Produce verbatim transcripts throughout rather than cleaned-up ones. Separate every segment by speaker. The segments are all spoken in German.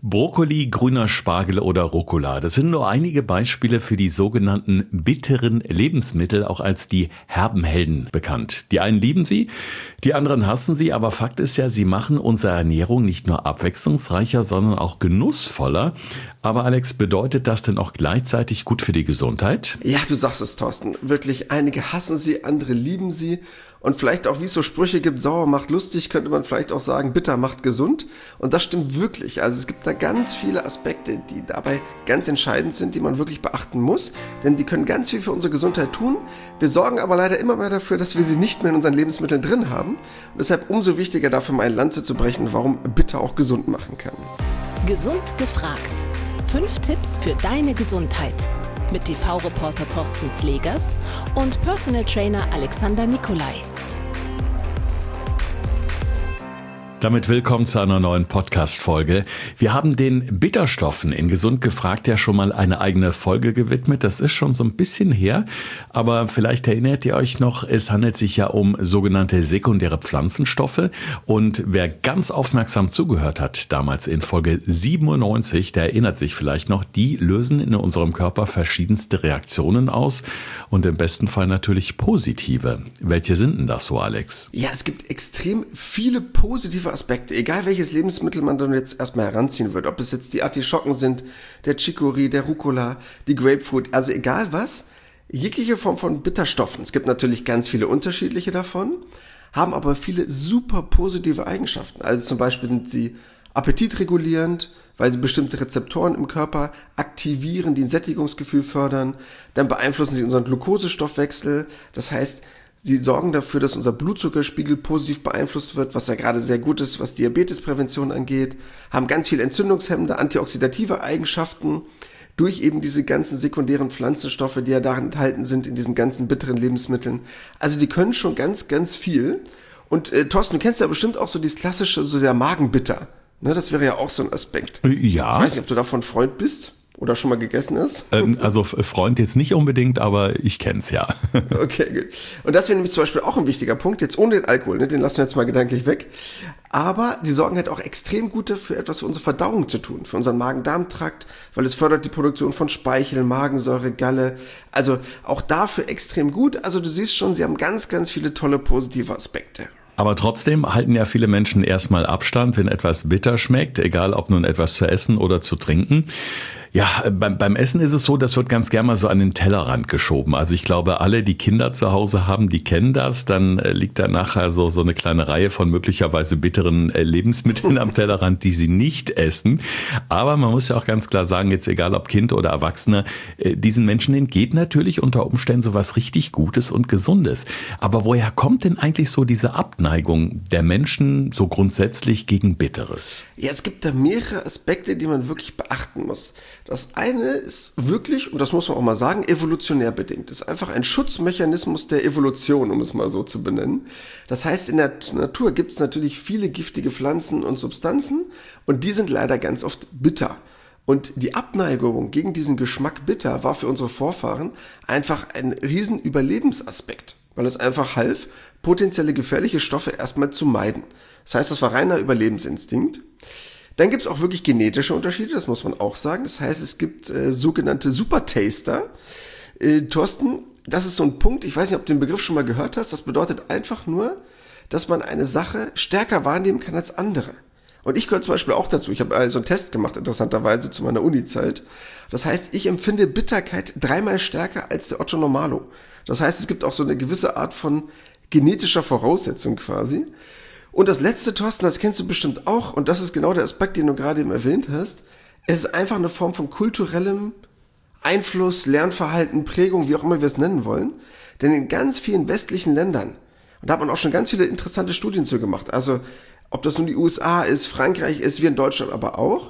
Speaker 1: Brokkoli, grüner Spargel oder Rucola. Das sind nur einige Beispiele für die sogenannten bitteren Lebensmittel, auch als die herben Helden bekannt. Die einen lieben sie, die anderen hassen sie, aber Fakt ist ja, sie machen unsere Ernährung nicht nur abwechslungsreicher, sondern auch genussvoller. Aber Alex, bedeutet das denn auch gleichzeitig gut für die Gesundheit?
Speaker 2: Ja, du sagst es, Thorsten. Wirklich, einige hassen sie, andere lieben sie. Und vielleicht auch, wie es so Sprüche gibt, sauer macht lustig, könnte man vielleicht auch sagen, bitter macht gesund. Und das stimmt wirklich. Also es gibt da ganz viele Aspekte, die dabei ganz entscheidend sind, die man wirklich beachten muss. Denn die können ganz viel für unsere Gesundheit tun. Wir sorgen aber leider immer mehr dafür, dass wir sie nicht mehr in unseren Lebensmitteln drin haben. Und deshalb umso wichtiger, dafür mal eine Lanze zu brechen, warum bitter auch gesund machen kann.
Speaker 3: Gesund gefragt. Fünf Tipps für deine Gesundheit. Mit T V-Reporter Thorsten Slegers und Personal Trainer Alexander Nikolai.
Speaker 1: Damit willkommen zu einer neuen Podcast-Folge. Wir haben den Bitterstoffen in Gesund gefragt ja schon mal eine eigene Folge gewidmet. Das ist schon so ein bisschen her, aber vielleicht erinnert ihr euch noch, es handelt sich ja um sogenannte sekundäre Pflanzenstoffe. Und wer ganz aufmerksam zugehört hat, damals in Folge siebenundneunzig, der erinnert sich vielleicht noch, die lösen in unserem Körper verschiedenste Reaktionen aus und im besten Fall natürlich positive. Welche sind denn das so, Alex?
Speaker 2: Ja, es gibt extrem viele positive Aspekte, egal welches Lebensmittel man dann jetzt erstmal heranziehen wird, ob es jetzt die Artischocken sind, der Chicorée, der Rucola, die Grapefruit, also egal was, jegliche Form von Bitterstoffen. Es gibt natürlich ganz viele unterschiedliche davon, haben aber viele super positive Eigenschaften. Also zum Beispiel sind sie appetitregulierend, weil sie bestimmte Rezeptoren im Körper aktivieren, die ein Sättigungsgefühl fördern. Dann beeinflussen sie unseren Glukosestoffwechsel, das heißt, sie sorgen dafür, dass unser Blutzuckerspiegel positiv beeinflusst wird, was ja gerade sehr gut ist, was Diabetesprävention angeht, haben ganz viel entzündungshemmende, antioxidative Eigenschaften durch eben diese ganzen sekundären Pflanzenstoffe, die ja darin enthalten sind in diesen ganzen bitteren Lebensmitteln. Also die können schon ganz, ganz viel. Und äh, Thorsten, du kennst ja bestimmt auch so dieses klassische, so der Magenbitter. Ne, das wäre ja auch so ein Aspekt.
Speaker 1: Ja.
Speaker 2: Ich weiß nicht, ob du davon Freund bist. Oder schon mal gegessen ist?
Speaker 1: Ähm, also Freund jetzt nicht unbedingt, aber ich kenn's ja.
Speaker 2: Okay, gut. Und das wäre nämlich zum Beispiel auch ein wichtiger Punkt, jetzt ohne den Alkohol, ne? Den lassen wir jetzt mal gedanklich weg. Aber sie sorgen halt auch extrem gut dafür, etwas für unsere Verdauung zu tun, für unseren Magen-Darm-Trakt, weil es fördert die Produktion von Speichel, Magensäure, Galle. Also auch dafür extrem gut. Also du siehst schon, sie haben ganz, ganz viele tolle positive Aspekte.
Speaker 1: Aber trotzdem halten ja viele Menschen erstmal Abstand, wenn etwas bitter schmeckt, egal ob nun etwas zu essen oder zu trinken. Ja, beim, beim Essen ist es so, das wird ganz gerne mal so an den Tellerrand geschoben. Also ich glaube, alle, die Kinder zu Hause haben, die kennen das. Dann liegt da nachher so, so eine kleine Reihe von möglicherweise bitteren Lebensmitteln am Tellerrand, die sie nicht essen. Aber man muss ja auch ganz klar sagen, jetzt egal ob Kind oder Erwachsener, diesen Menschen entgeht natürlich unter Umständen so was richtig Gutes und Gesundes. Aber woher kommt denn eigentlich so diese Abneigung der Menschen so grundsätzlich gegen Bitteres?
Speaker 2: Ja, es gibt da mehrere Aspekte, die man wirklich beachten muss. Das eine ist wirklich, und das muss man auch mal sagen, evolutionär bedingt. Das ist einfach ein Schutzmechanismus der Evolution, um es mal so zu benennen. Das heißt, in der Natur gibt es natürlich viele giftige Pflanzen und Substanzen und die sind leider ganz oft bitter. Und die Abneigung gegen diesen Geschmack bitter war für unsere Vorfahren einfach ein riesen Überlebensaspekt, weil es einfach half, potenzielle gefährliche Stoffe erstmal zu meiden. Das heißt, das war reiner Überlebensinstinkt. Dann gibt es auch wirklich genetische Unterschiede, das muss man auch sagen. Das heißt, es gibt äh, sogenannte Supertaster. Äh, Thorsten, das ist so ein Punkt, ich weiß nicht, ob du den Begriff schon mal gehört hast, das bedeutet einfach nur, dass man eine Sache stärker wahrnehmen kann als andere. Und ich gehöre zum Beispiel auch dazu. Ich habe also einen Test gemacht, interessanterweise, zu meiner Uni-Zeit. Das heißt, ich empfinde Bitterkeit dreimal stärker als der Otto Normalo. Das heißt, es gibt auch so eine gewisse Art von genetischer Voraussetzung quasi. Und das letzte, Thorsten, das kennst du bestimmt auch, und das ist genau der Aspekt, den du gerade eben erwähnt hast. Es ist einfach eine Form von kulturellem Einfluss, Lernverhalten, Prägung, wie auch immer wir es nennen wollen. Denn in ganz vielen westlichen Ländern, und da hat man auch schon ganz viele interessante Studien zu gemacht, also ob das nun die U S A ist, Frankreich ist, wir in Deutschland aber auch,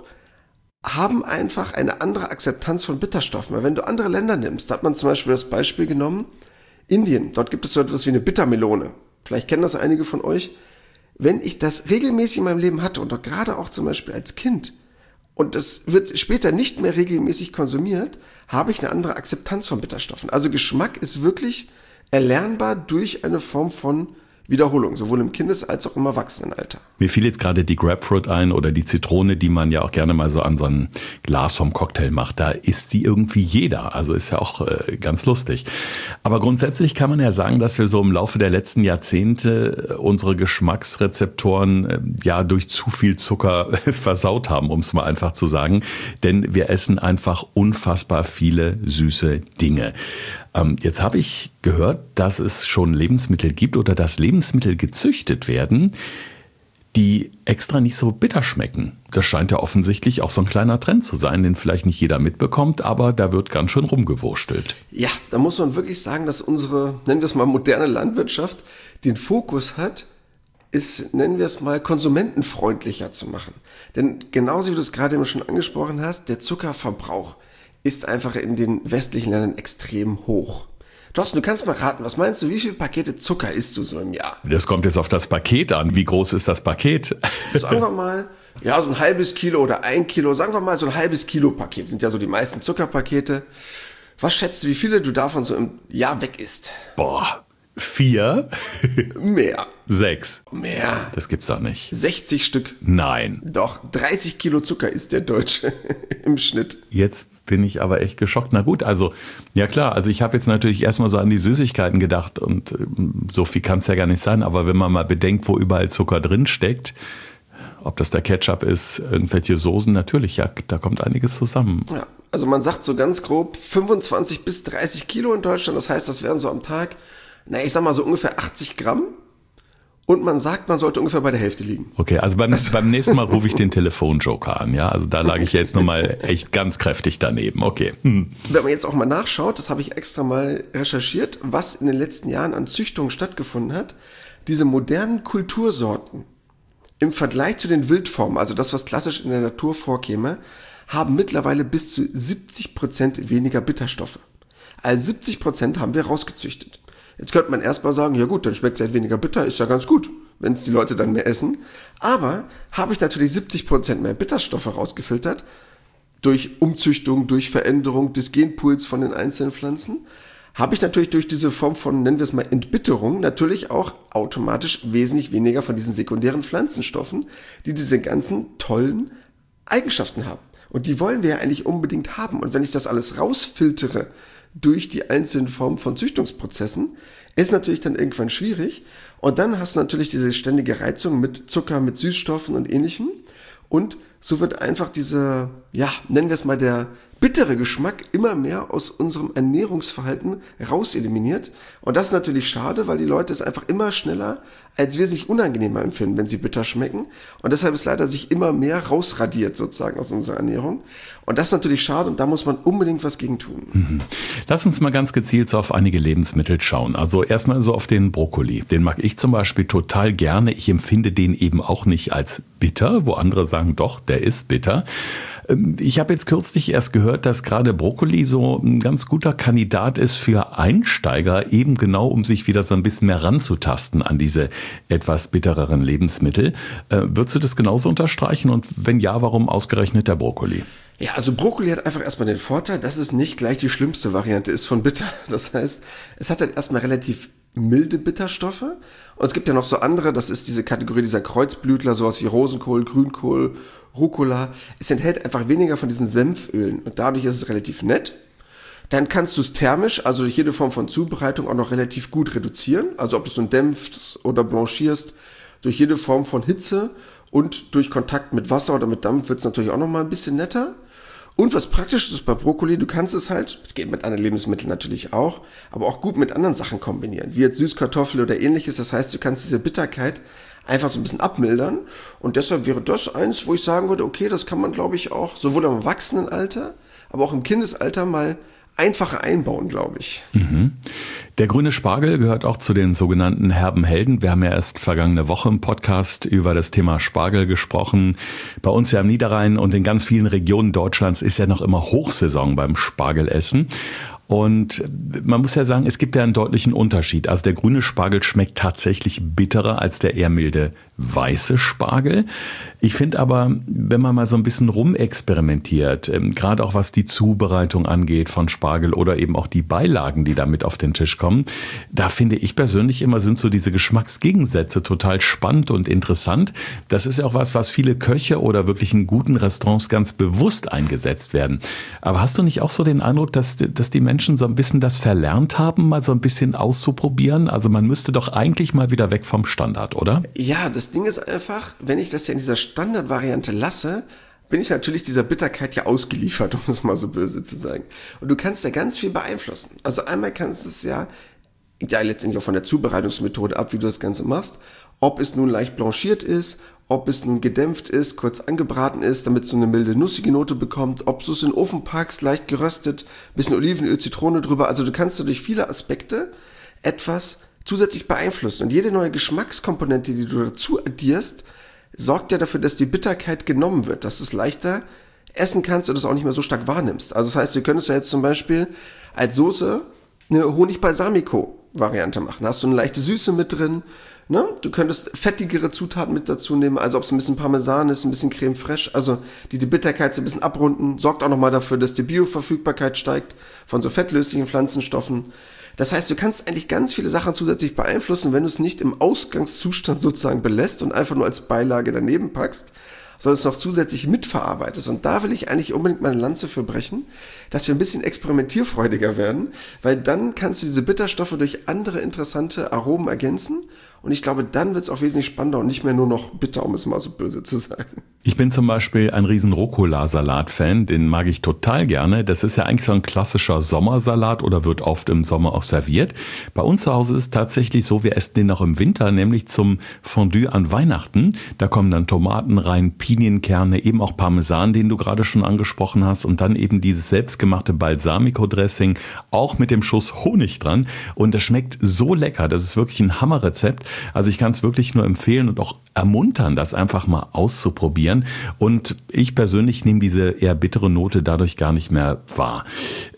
Speaker 2: haben einfach eine andere Akzeptanz von Bitterstoffen. Weil wenn du andere Länder nimmst, da hat man zum Beispiel das Beispiel genommen, Indien, dort gibt es so etwas wie eine Bittermelone. Vielleicht kennen das einige von euch. Wenn ich das regelmäßig in meinem Leben hatte und auch gerade auch zum Beispiel als Kind und das wird später nicht mehr regelmäßig konsumiert, habe ich eine andere Akzeptanz von Bitterstoffen. Also Geschmack ist wirklich erlernbar durch eine Form von Wiederholung, sowohl im Kindes- als auch im Erwachsenenalter.
Speaker 1: Mir fiel jetzt gerade die Grapefruit ein oder die Zitrone, die man ja auch gerne mal so an so ein Glas vom Cocktail macht. Da isst sie irgendwie jeder. Also ist ja auch äh, ganz lustig. Aber grundsätzlich kann man ja sagen, dass wir so im Laufe der letzten Jahrzehnte unsere Geschmacksrezeptoren äh, ja durch zu viel Zucker versaut haben, um es mal einfach zu sagen. Denn wir essen einfach unfassbar viele süße Dinge. Ähm, jetzt habe ich gehört, dass es schon Lebensmittel gibt oder dass Lebensmittel gezüchtet werden, die extra nicht so bitter schmecken. Das scheint ja offensichtlich auch so ein kleiner Trend zu sein, den vielleicht nicht jeder mitbekommt, aber da wird ganz schön rumgewurstelt.
Speaker 2: Ja, da muss man wirklich sagen, dass unsere, nennen wir es mal moderne Landwirtschaft, den Fokus hat, ist, nennen wir es mal, konsumentenfreundlicher zu machen. Denn genauso wie du es gerade eben schon angesprochen hast, der Zuckerverbrauch ist einfach in den westlichen Ländern extrem hoch. Thorsten, du kannst mal raten, was meinst du, wie viele Pakete Zucker isst du so im Jahr?
Speaker 1: Das kommt jetzt auf das Paket an. Wie groß ist das Paket?
Speaker 2: Sagen wir mal, ja, so ein halbes Kilo oder ein Kilo, sagen wir mal so ein halbes Kilo Paket, sind ja so die meisten Zuckerpakete. Was schätzt du, wie viele du davon so im Jahr weg isst?
Speaker 1: Boah, vier?
Speaker 2: Mehr.
Speaker 1: Sechs?
Speaker 2: Mehr.
Speaker 1: Das gibt's doch nicht.
Speaker 2: sechzig Stück.
Speaker 1: Nein.
Speaker 2: Doch, dreißig Kilo Zucker isst der Deutsche im Schnitt.
Speaker 1: Jetzt bin ich aber echt geschockt. Na gut, also, ja klar, also ich habe jetzt natürlich erstmal so an die Süßigkeiten gedacht und äh, so viel kann es ja gar nicht sein, aber wenn man mal bedenkt, wo überall Zucker drin steckt, ob das der Ketchup ist, irgendwelche Soßen, natürlich, ja, da kommt einiges zusammen.
Speaker 2: Ja, also man sagt so ganz grob fünfundzwanzig bis dreißig Kilo in Deutschland, das heißt, das wären so am Tag, na ich sag mal so ungefähr achtzig Gramm. Und man sagt, man sollte ungefähr bei der Hälfte liegen.
Speaker 1: Okay, also beim, also beim nächsten Mal rufe ich den Telefonjoker an, ja? Also da lag ich jetzt nochmal echt ganz kräftig daneben, okay. Hm.
Speaker 2: Wenn man jetzt auch mal nachschaut, das habe ich extra mal recherchiert, was in den letzten Jahren an Züchtungen stattgefunden hat, diese modernen Kultursorten im Vergleich zu den Wildformen, also das, was klassisch in der Natur vorkäme, haben mittlerweile bis zu siebzig Prozent weniger Bitterstoffe. Also siebzig Prozent haben wir rausgezüchtet. Jetzt könnte man erstmal sagen, ja gut, dann schmeckt es halt weniger bitter, ist ja ganz gut, wenn es die Leute dann mehr essen. Aber habe ich natürlich siebzig Prozent mehr Bitterstoffe rausgefiltert, durch Umzüchtung, durch Veränderung des Genpools von den einzelnen Pflanzen, habe ich natürlich durch diese Form von, nennen wir es mal, Entbitterung, natürlich auch automatisch wesentlich weniger von diesen sekundären Pflanzenstoffen, die diese ganzen tollen Eigenschaften haben. Und die wollen wir ja eigentlich unbedingt haben. Und wenn ich das alles rausfiltere, durch die einzelnen Formen von Züchtungsprozessen, ist natürlich dann irgendwann schwierig. Und dann hast du natürlich diese ständige Reizung mit Zucker, mit Süßstoffen und Ähnlichem. Und so wird einfach dieser, ja, nennen wir es mal, der bittere Geschmack immer mehr aus unserem Ernährungsverhalten raus eliminiert. Und das ist natürlich schade, weil die Leute es einfach immer schneller als wesentlich unangenehmer empfinden, wenn sie bitter schmecken. Und deshalb ist leider sich immer mehr rausradiert sozusagen aus unserer Ernährung. Und das ist natürlich schade und da muss man unbedingt was gegen tun.
Speaker 1: Mhm. Lass uns mal ganz gezielt so auf einige Lebensmittel schauen. Also erstmal so auf den Brokkoli. Den mag ich zum Beispiel total gerne. Ich empfinde den eben auch nicht als bitter, wo andere sagen, doch, der ist bitter. Ich habe jetzt kürzlich erst gehört, dass gerade Brokkoli so ein ganz guter Kandidat ist für Einsteiger, eben genau, um sich wieder so ein bisschen mehr ranzutasten an diese etwas bittereren Lebensmittel. Äh, würdest du das genauso unterstreichen? Und wenn ja, warum ausgerechnet der Brokkoli?
Speaker 2: Ja, also Brokkoli hat einfach erstmal den Vorteil, dass es nicht gleich die schlimmste Variante ist von bitter. Das heißt, es hat halt erstmal relativ milde Bitterstoffe. Und es gibt ja noch so andere, das ist diese Kategorie dieser Kreuzblütler, sowas wie Rosenkohl, Grünkohl, Rucola. Es enthält einfach weniger von diesen Senfölen und dadurch ist es relativ nett. Dann kannst du es thermisch, also durch jede Form von Zubereitung, auch noch relativ gut reduzieren. Also ob du es nun dämpfst oder blanchierst, durch jede Form von Hitze und durch Kontakt mit Wasser oder mit Dampf wird es natürlich auch noch mal ein bisschen netter. Und was praktisch ist bei Brokkoli, du kannst es halt, es geht mit anderen Lebensmitteln natürlich auch, aber auch gut mit anderen Sachen kombinieren, wie jetzt Süßkartoffel oder ähnliches. Das heißt, du kannst diese Bitterkeit einfach so ein bisschen abmildern. Und deshalb wäre das eins, wo ich sagen würde, okay, das kann man, glaube ich, auch sowohl im Erwachsenenalter, aber auch im Kindesalter mal einfacher einbauen, glaube ich.
Speaker 1: Mhm. Der grüne Spargel gehört auch zu den sogenannten herben Helden. Wir haben ja erst vergangene Woche im Podcast über das Thema Spargel gesprochen. Bei uns ja im Niederrhein und in ganz vielen Regionen Deutschlands ist ja noch immer Hochsaison beim Spargelessen. Und man muss ja sagen, es gibt ja einen deutlichen Unterschied. Also der grüne Spargel schmeckt tatsächlich bitterer als der eher milde weiße Spargel. Ich finde aber, wenn man mal so ein bisschen rumexperimentiert, ähm, gerade auch was die Zubereitung angeht von Spargel oder eben auch die Beilagen, die da mit auf den Tisch kommen, da finde ich persönlich immer, sind so diese Geschmacksgegensätze total spannend und interessant. Das ist ja auch was, was viele Köche oder wirklich in guten Restaurants ganz bewusst eingesetzt werden. Aber hast du nicht auch so den Eindruck, dass, dass die Menschen so ein bisschen das verlernt haben, mal so ein bisschen auszuprobieren? Also man müsste doch eigentlich mal wieder weg vom Standard, oder?
Speaker 2: Ja, das Ding ist einfach, wenn ich das ja in dieser Standardvariante lasse, bin ich natürlich dieser Bitterkeit ja ausgeliefert, um es mal so böse zu sagen. Und du kannst ja ganz viel beeinflussen. Also einmal kannst du es ja, ja letztendlich auch von der Zubereitungsmethode ab, wie du das Ganze machst, ob es nun leicht blanchiert ist, ob es nun gedämpft ist, kurz angebraten ist, damit es so eine milde, nussige Note bekommt, ob du es in den Ofen packst, leicht geröstet, bisschen Olivenöl, Zitrone drüber. Also du kannst durch viele Aspekte etwas zusätzlich beeinflussen. Und jede neue Geschmackskomponente, die du dazu addierst, sorgt ja dafür, dass die Bitterkeit genommen wird, dass du es leichter essen kannst und es auch nicht mehr so stark wahrnimmst. Also das heißt, du könntest ja jetzt zum Beispiel als Soße eine Honig-Balsamico-Variante machen. Da hast du eine leichte Süße mit drin. Ne? Du könntest fettigere Zutaten mit dazu nehmen, also ob es ein bisschen Parmesan ist, ein bisschen Creme fraiche, also die die Bitterkeit so ein bisschen abrunden, sorgt auch nochmal dafür, dass die Bioverfügbarkeit steigt von so fettlöslichen Pflanzenstoffen. Das heißt, du kannst eigentlich ganz viele Sachen zusätzlich beeinflussen, wenn du es nicht im Ausgangszustand sozusagen belässt und einfach nur als Beilage daneben packst, sondern es noch zusätzlich mitverarbeitest. Und da will ich eigentlich unbedingt meine Lanze für brechen, dass wir ein bisschen experimentierfreudiger werden, weil dann kannst du diese Bitterstoffe durch andere interessante Aromen ergänzen. Und ich glaube, dann wird es auch wesentlich spannender und nicht mehr nur noch bitter, um es mal so böse zu sagen.
Speaker 1: Ich bin zum Beispiel ein riesen Rucola-Salat-Fan, den mag ich total gerne. Das ist ja eigentlich so ein klassischer Sommersalat oder wird oft im Sommer auch serviert. Bei uns zu Hause ist es tatsächlich so, wir essen den auch im Winter, nämlich zum Fondue an Weihnachten. Da kommen dann Tomaten rein, Pinienkerne, eben auch Parmesan, den du gerade schon angesprochen hast und dann eben dieses selbstgemachte Balsamico-Dressing, auch mit dem Schuss Honig dran. Und das schmeckt so lecker, das ist wirklich ein Hammerrezept. Also ich kann es wirklich nur empfehlen und auch ermuntern, das einfach mal auszuprobieren. Und ich persönlich nehme diese eher bittere Note dadurch gar nicht mehr wahr.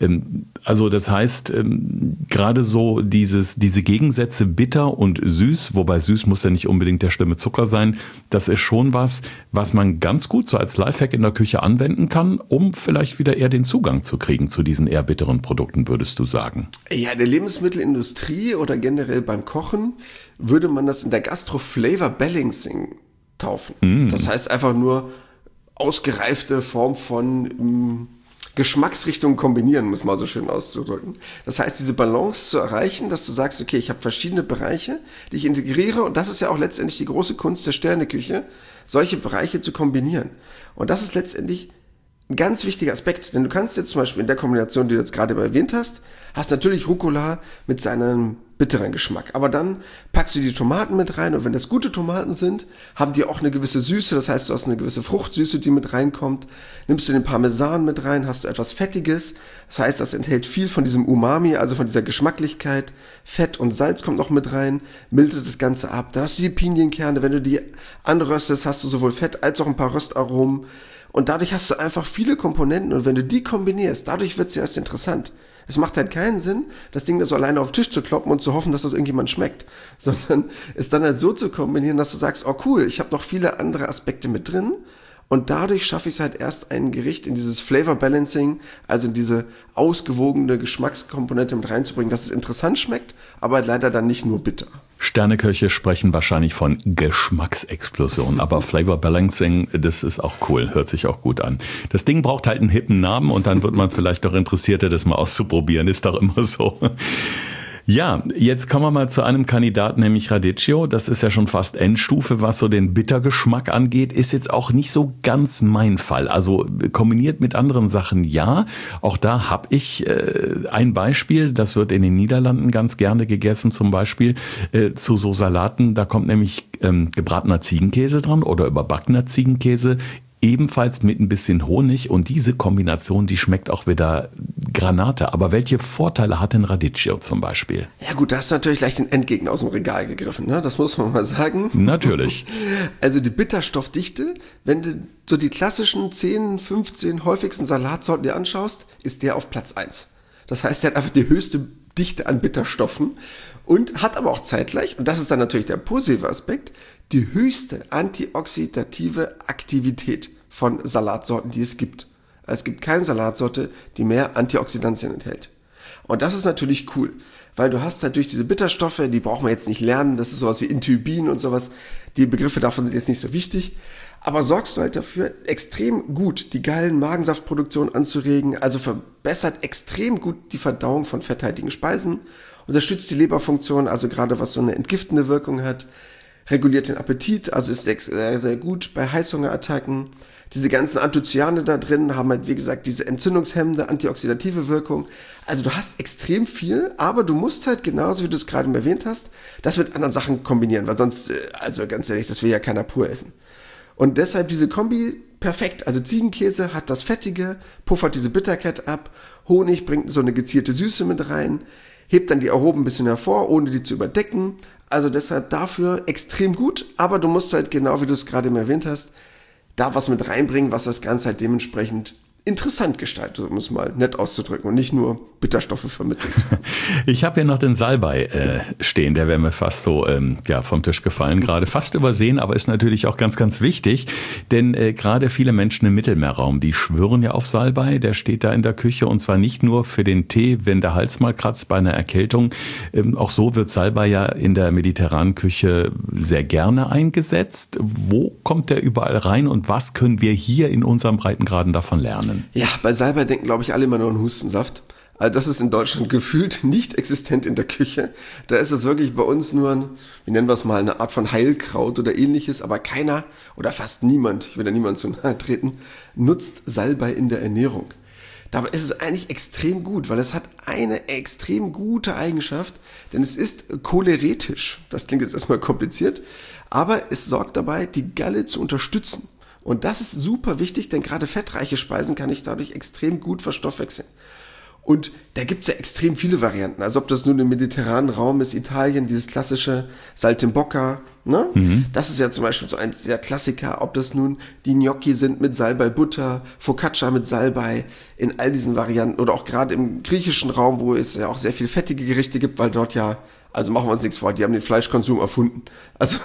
Speaker 1: Also das heißt, gerade so dieses, diese Gegensätze bitter und süß, wobei süß muss ja nicht unbedingt der schlimme Zucker sein, das ist schon was, was man ganz gut so als Lifehack in der Küche anwenden kann, um vielleicht wieder eher den Zugang zu kriegen zu diesen eher bitteren Produkten, würdest du sagen?
Speaker 2: Ja, in der Lebensmittelindustrie oder generell beim Kochen würde man das in der Gastro-Flavor Balancing taufen. Mm. Das heißt einfach nur ausgereifte Form von mh, Geschmacksrichtungen kombinieren, muss man so schön auszudrücken. Das heißt, diese Balance zu erreichen, dass du sagst, okay, ich habe verschiedene Bereiche, die ich integriere und das ist ja auch letztendlich die große Kunst der Sterneküche, solche Bereiche zu kombinieren. Und das ist letztendlich ein ganz wichtiger Aspekt, denn du kannst jetzt zum Beispiel in der Kombination, die du jetzt gerade erwähnt hast, hast natürlich Rucola mit seinem bitteren Geschmack. Aber dann packst du die Tomaten mit rein und wenn das gute Tomaten sind, haben die auch eine gewisse Süße, das heißt, du hast eine gewisse Fruchtsüße, die mit reinkommt. Nimmst du den Parmesan mit rein, hast du etwas Fettiges, das heißt, das enthält viel von diesem Umami, also von dieser Geschmacklichkeit. Fett und Salz kommt noch mit rein, mildert das Ganze ab. Dann hast du die Pinienkerne, wenn du die anröstest, hast du sowohl Fett als auch ein paar Röstaromen. Und dadurch hast du einfach viele Komponenten und wenn du die kombinierst, dadurch wird es ja erst interessant. Es macht halt keinen Sinn, das Ding da so alleine auf den Tisch zu kloppen und zu hoffen, dass das irgendjemand schmeckt, sondern es dann halt so zu kombinieren, dass du sagst, oh cool, ich habe noch viele andere Aspekte mit drin und dadurch schaffe ich es halt erst ein Gericht in dieses Flavor Balancing, also in diese ausgewogene Geschmackskomponente mit reinzubringen, dass es interessant schmeckt, aber halt leider dann nicht nur bitter.
Speaker 1: Sterneköche sprechen wahrscheinlich von Geschmacksexplosion, aber Flavor Balancing, das ist auch cool, hört sich auch gut an. Das Ding braucht halt einen hippen Namen und dann wird man vielleicht doch interessierter, das mal auszuprobieren, ist doch immer so. Ja, jetzt kommen wir mal zu einem Kandidaten, nämlich Radicchio. Das ist ja schon fast Endstufe, was so den Bittergeschmack angeht. Ist jetzt auch nicht so ganz mein Fall. Also kombiniert mit anderen Sachen, ja. Auch da habe ich äh, ein Beispiel. Das wird in den Niederlanden ganz gerne gegessen, zum Beispiel äh, zu so Salaten. Da kommt nämlich ähm, gebratener Ziegenkäse dran oder überbackener Ziegenkäse. Ebenfalls mit ein bisschen Honig und diese Kombination, die schmeckt auch wieder Granate. Aber welche Vorteile hat denn Radicchio zum Beispiel?
Speaker 2: Ja gut, da hast du natürlich gleich den Endgegner aus dem Regal gegriffen, ne? Das muss man mal sagen.
Speaker 1: Natürlich.
Speaker 2: Also die Bitterstoffdichte, wenn du so die klassischen zehn, fünfzehn häufigsten Salatsorten dir anschaust, ist der auf Platz eins. Das heißt, er hat einfach die höchste Dichte an Bitterstoffen und hat aber auch zeitgleich, und das ist dann natürlich der positive Aspekt, die höchste antioxidative Aktivität von Salatsorten, die es gibt. Es gibt keine Salatsorte, die mehr Antioxidantien enthält. Und das ist natürlich cool, weil du hast natürlich diese Bitterstoffe, die brauchen wir jetzt nicht lernen, das ist sowas wie Inhibin und sowas, die Begriffe davon sind jetzt nicht so wichtig, aber sorgst du halt dafür, extrem gut die geilen Magensaftproduktion anzuregen, also verbessert extrem gut die Verdauung von fetthaltigen Speisen, unterstützt die Leberfunktion, also gerade was so eine entgiftende Wirkung hat, reguliert den Appetit, also ist sehr, sehr gut bei Heißhungerattacken. Diese ganzen Anthocyane da drin haben halt, wie gesagt, diese entzündungshemmende, antioxidative Wirkung. Also du hast extrem viel, aber du musst halt genauso, wie du es gerade erwähnt hast, das mit anderen Sachen kombinieren, weil sonst, also ganz ehrlich, das will ja keiner pur essen. Und deshalb diese Kombi perfekt. Also Ziegenkäse hat das Fettige, puffert diese Bitterkeit ab, Honig bringt so eine gezielte Süße mit rein, hebt dann die Aromen ein bisschen hervor, ohne die zu überdecken. Also deshalb dafür extrem gut, aber du musst halt genau, wie du es gerade erwähnt hast, da was mit reinbringen, was das Ganze halt dementsprechend interessant gestaltet, um es mal nett auszudrücken und nicht nur Bitterstoffe vermittelt.
Speaker 1: Ich habe hier noch den Salbei äh, stehen, der wäre mir fast so ähm, ja, vom Tisch gefallen, gerade fast übersehen, aber ist natürlich auch ganz, ganz wichtig, denn äh, gerade viele Menschen im Mittelmeerraum, die schwören ja auf Salbei, der steht da in der Küche und zwar nicht nur für den Tee, wenn der Hals mal kratzt bei einer Erkältung, ähm, auch so wird Salbei ja in der mediterranen Küche sehr gerne eingesetzt. Wo kommt der überall rein und was können wir hier in unserem Breitengraden davon lernen?
Speaker 2: Ja, bei Salbei denken, glaube ich, alle immer nur an Hustensaft. Also das ist in Deutschland gefühlt nicht existent in der Küche. Da ist es wirklich bei uns nur ein, wie nennen wir es mal, eine Art von Heilkraut oder ähnliches, aber keiner oder fast niemand, ich will da niemand zu nahe treten, nutzt Salbei in der Ernährung. Dabei ist es eigentlich extrem gut, weil es hat eine extrem gute Eigenschaft, denn es ist choleretisch. Das klingt jetzt erstmal kompliziert, aber es sorgt dabei, die Galle zu unterstützen. Und das ist super wichtig, denn gerade fettreiche Speisen kann ich dadurch extrem gut verstoffwechseln. Und da gibt es ja extrem viele Varianten. Also ob das nun im mediterranen Raum ist, Italien, dieses klassische Saltimbocca, ne? Mhm. Das ist ja zum Beispiel so ein sehr Klassiker. Ob das nun die Gnocchi sind mit Salbei-Butter, Focaccia mit Salbei, in all diesen Varianten. Oder auch gerade im griechischen Raum, wo es ja auch sehr viel fettige Gerichte gibt, weil dort ja, also machen wir uns nichts vor, die haben den Fleischkonsum erfunden. Also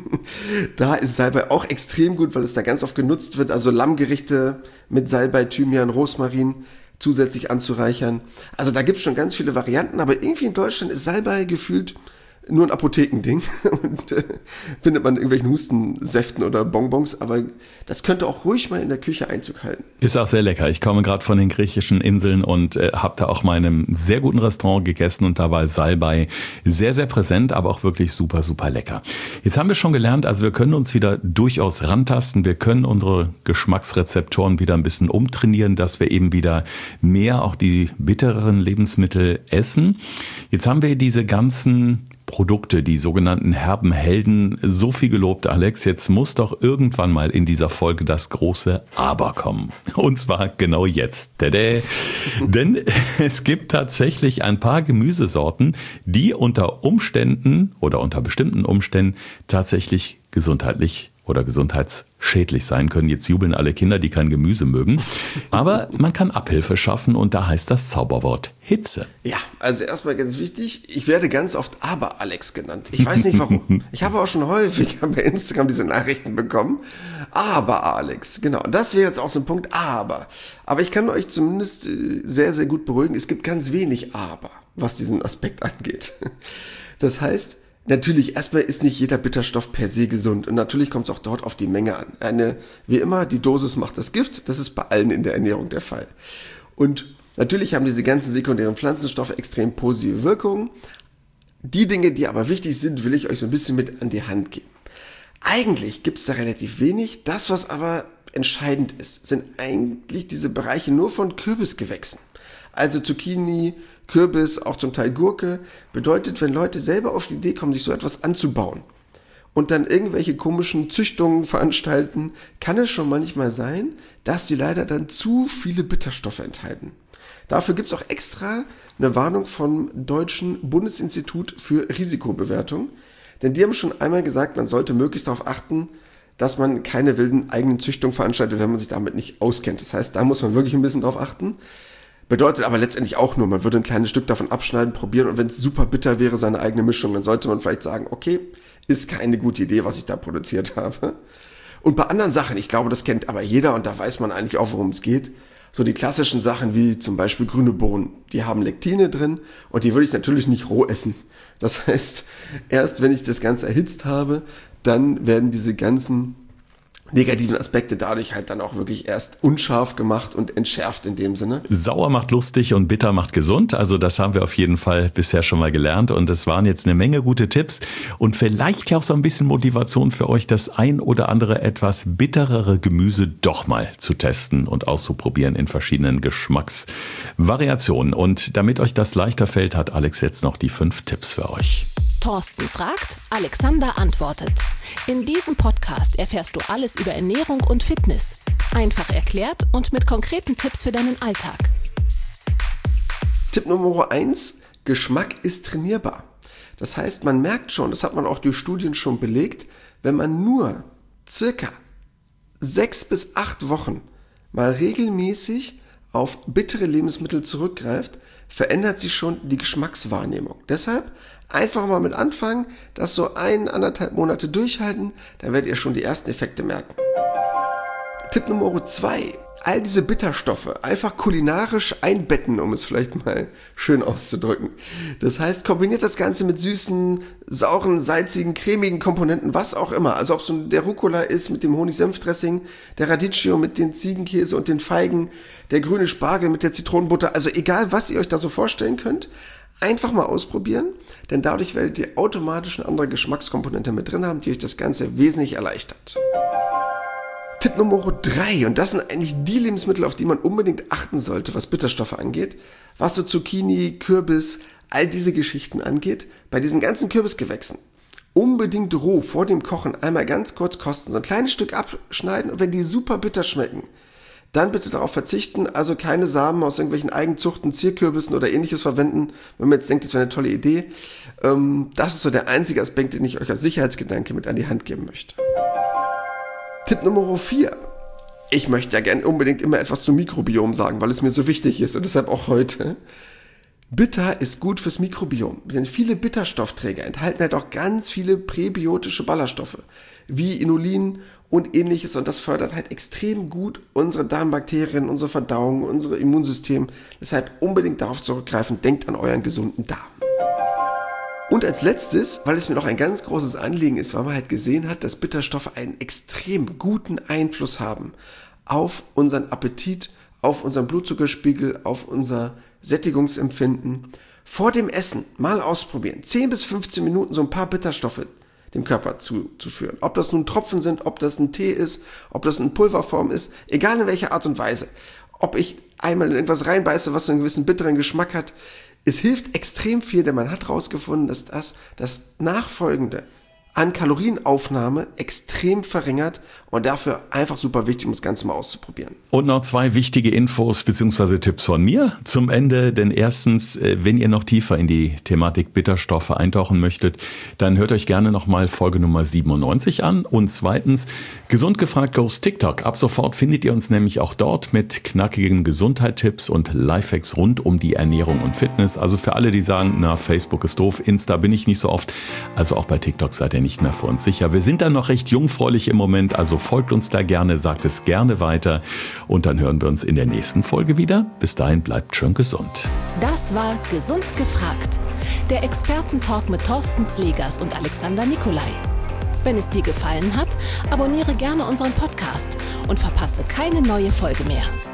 Speaker 2: da ist Salbei auch extrem gut, weil es da ganz oft genutzt wird. Also Lammgerichte mit Salbei, Thymian, Rosmarin zusätzlich anzureichern. Also da gibt es schon ganz viele Varianten, aber irgendwie in Deutschland ist Salbei gefühlt nur ein Apothekending und äh, findet man in irgendwelchen Hustensäften oder Bonbons, aber das könnte auch ruhig mal in der Küche Einzug halten.
Speaker 1: Ist auch sehr lecker. Ich komme gerade von den griechischen Inseln und äh, habe da auch mal in einem sehr guten Restaurant gegessen und da war Salbei sehr, sehr präsent, aber auch wirklich super, super lecker. Jetzt haben wir schon gelernt, also wir können uns wieder durchaus rantasten, wir können unsere Geschmacksrezeptoren wieder ein bisschen umtrainieren, dass wir eben wieder mehr auch die bittereren Lebensmittel essen. Jetzt haben wir diese ganzen Produkte, die sogenannten herben Helden, so viel gelobt, Alex. Jetzt muss doch irgendwann mal in dieser Folge das große Aber kommen. Und zwar genau jetzt. Tada. Denn es gibt tatsächlich ein paar Gemüsesorten, die unter Umständen oder unter bestimmten Umständen tatsächlich gesundheitlich oder gesundheitsschädlich sein können. Jetzt jubeln alle Kinder, die kein Gemüse mögen. Aber man kann Abhilfe schaffen und da heißt das Zauberwort Hitze.
Speaker 2: Ja, also erstmal ganz wichtig, ich werde ganz oft Aber Alex genannt. Ich weiß nicht warum. Ich habe auch schon häufig bei Instagram diese Nachrichten bekommen. Aber Alex, genau. Das wäre jetzt auch so ein Punkt, aber. Aber ich kann euch zumindest sehr, sehr gut beruhigen. Es gibt ganz wenig Aber, was diesen Aspekt angeht. Das heißt, natürlich, erstmal ist nicht jeder Bitterstoff per se gesund und natürlich kommt es auch dort auf die Menge an. Eine, wie immer, die Dosis macht das Gift, das ist bei allen in der Ernährung der Fall. Und natürlich haben diese ganzen sekundären Pflanzenstoffe extrem positive Wirkungen. Die Dinge, die aber wichtig sind, will ich euch so ein bisschen mit an die Hand geben. Eigentlich gibt es da relativ wenig, das was aber entscheidend ist, sind eigentlich diese Bereiche nur von Kürbisgewächsen. Also Zucchini, Kürbis, auch zum Teil Gurke, bedeutet, wenn Leute selber auf die Idee kommen, sich so etwas anzubauen und dann irgendwelche komischen Züchtungen veranstalten, kann es schon manchmal sein, dass die leider dann zu viele Bitterstoffe enthalten. Dafür gibt es auch extra eine Warnung vom Deutschen Bundesinstitut für Risikobewertung, denn die haben schon einmal gesagt, man sollte möglichst darauf achten, dass man keine wilden eigenen Züchtungen veranstaltet, wenn man sich damit nicht auskennt. Das heißt, da muss man wirklich ein bisschen drauf achten. Bedeutet aber letztendlich auch nur, man würde ein kleines Stück davon abschneiden, probieren und wenn es super bitter wäre, seine eigene Mischung, dann sollte man vielleicht sagen, okay, ist keine gute Idee, was ich da produziert habe. Und bei anderen Sachen, ich glaube, das kennt aber jeder und da weiß man eigentlich auch, worum es geht. So die klassischen Sachen wie zum Beispiel grüne Bohnen, die haben Lektine drin und die würde ich natürlich nicht roh essen. Das heißt, erst wenn ich das Ganze erhitzt habe, dann werden diese ganzen negativen Aspekte dadurch halt dann auch wirklich erst unscharf gemacht und entschärft in dem Sinne.
Speaker 1: Sauer macht lustig und bitter macht gesund. Also das haben wir auf jeden Fall bisher schon mal gelernt und es waren jetzt eine Menge gute Tipps und vielleicht ja auch so ein bisschen Motivation für euch, das ein oder andere etwas bitterere Gemüse doch mal zu testen und auszuprobieren in verschiedenen Geschmacksvariationen. Und damit euch das leichter fällt, hat Alex jetzt noch die fünf Tipps für euch.
Speaker 3: Thorsten fragt, Alexander antwortet. In diesem Podcast erfährst du alles über Ernährung und Fitness. Einfach erklärt und mit konkreten Tipps für deinen Alltag.
Speaker 2: Tipp Nummer eins, Geschmack ist trainierbar. Das heißt, man merkt schon, das hat man auch durch Studien schon belegt, wenn man nur circa sechs bis acht Wochen mal regelmäßig auf bittere Lebensmittel zurückgreift, verändert sich schon die Geschmackswahrnehmung. Deshalb einfach mal mit anfangen, das so ein, anderthalb Monate durchhalten, dann werdet ihr schon die ersten Effekte merken. Tipp Nummer zwei. All diese Bitterstoffe einfach kulinarisch einbetten, um es vielleicht mal schön auszudrücken. Das heißt, kombiniert das Ganze mit süßen, sauren, salzigen, cremigen Komponenten, was auch immer. Also ob es so der Rucola ist mit dem Honig-Senf-Dressing, der Radicchio mit den Ziegenkäse und den Feigen, der grüne Spargel mit der Zitronenbutter. Also egal, was ihr euch da so vorstellen könnt, einfach mal ausprobieren, denn dadurch werdet ihr automatisch eine andere Geschmackskomponente mit drin haben, die euch das Ganze wesentlich erleichtert. Tipp Nummer drei, und das sind eigentlich die Lebensmittel, auf die man unbedingt achten sollte, was Bitterstoffe angeht, was so Zucchini, Kürbis, all diese Geschichten angeht, bei diesen ganzen Kürbisgewächsen. Unbedingt roh vor dem Kochen einmal ganz kurz kosten, so ein kleines Stück abschneiden und wenn die super bitter schmecken, dann bitte darauf verzichten, also keine Samen aus irgendwelchen Eigenzuchten, Zierkürbissen oder ähnliches verwenden, wenn man jetzt denkt, das wäre eine tolle Idee. Das ist so der einzige Aspekt, den ich euch als Sicherheitsgedanke mit an die Hand geben möchte. Tipp Nummer vier. Ich möchte ja gerne unbedingt immer etwas zum Mikrobiom sagen, weil es mir so wichtig ist und deshalb auch heute. Bitter ist gut fürs Mikrobiom, denn viele Bitterstoffträger enthalten halt auch ganz viele präbiotische Ballaststoffe, wie Inulin und ähnliches und das fördert halt extrem gut unsere Darmbakterien, unsere Verdauung, unser Immunsystem. Deshalb unbedingt darauf zurückgreifen, denkt an euren gesunden Darm. Und als letztes, weil es mir noch ein ganz großes Anliegen ist, weil man halt gesehen hat, dass Bitterstoffe einen extrem guten Einfluss haben auf unseren Appetit, auf unseren Blutzuckerspiegel, auf unser Sättigungsempfinden. Vor dem Essen mal ausprobieren, zehn bis fünfzehn Minuten so ein paar Bitterstoffe dem Körper zuzuführen. Ob das nun Tropfen sind, ob das ein Tee ist, ob das in Pulverform ist, egal in welcher Art und Weise. Ob ich einmal in etwas reinbeiße, was so einen gewissen bitteren Geschmack hat, es hilft extrem viel, denn man hat herausgefunden, dass das das Nachfolgende an Kalorienaufnahme extrem verringert und dafür einfach super wichtig, um das Ganze mal auszuprobieren.
Speaker 1: Und noch zwei wichtige Infos bzw. Tipps von mir zum Ende. Denn erstens, wenn ihr noch tiefer in die Thematik Bitterstoffe eintauchen möchtet, dann hört euch gerne nochmal Folge Nummer siebenundneunzig an. Und zweitens, Gesund gefragt goes TikTok. Ab sofort findet ihr uns nämlich auch dort mit knackigen Gesundheitstipps und Lifehacks rund um die Ernährung und Fitness. Also für alle, die sagen, na, Facebook ist doof, Insta bin ich nicht so oft. Also auch bei TikTok seid ihr nicht mehr für uns sicher. Wir sind da noch recht jungfräulich im Moment, also folgt uns da gerne, sagt es gerne weiter und dann hören wir uns in der nächsten Folge wieder. Bis dahin bleibt schön gesund.
Speaker 3: Das war Gesund gefragt, der Expertentalk mit Thorsten Slegers und Alexander Nikolai. Wenn es dir gefallen hat, abonniere gerne unseren Podcast und verpasse keine neue Folge mehr.